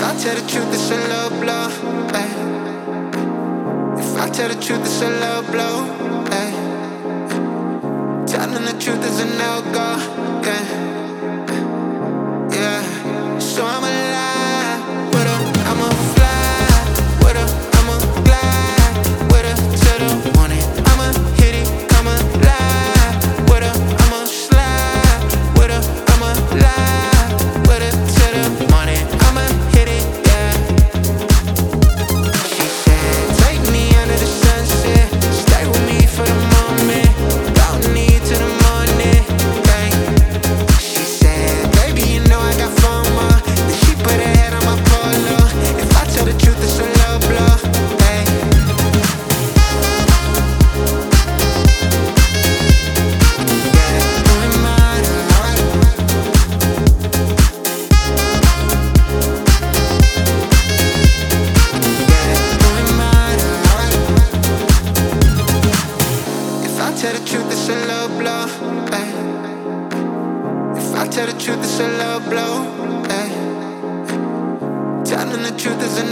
I tell the truth, it's a low blow. Ay. If I tell the truth, it's a low blow. Ay. Telling the truth is a no-go. Yeah. Yeah. So I'm alive with her, I'ma fly with her, I'ma glide with her till the morning. I'ma hit it, come alive with her, I'ma slide with her, I'ma lie with her till the morning. I'ma hit it, yeah. She said, take me under the sunset, stay with me for the moment, don't need till the morning, hey. She said, baby, you know I got FOMO. Then she put her head on my polo. If I tell the truth, it's a low blow, hey. Yeah, doing mine, alright. Yeah, doing mine, alright. If I tell the truth, it's a low blow, ay. If I tell the truth, it's a low blow, ay. Telling the truth is a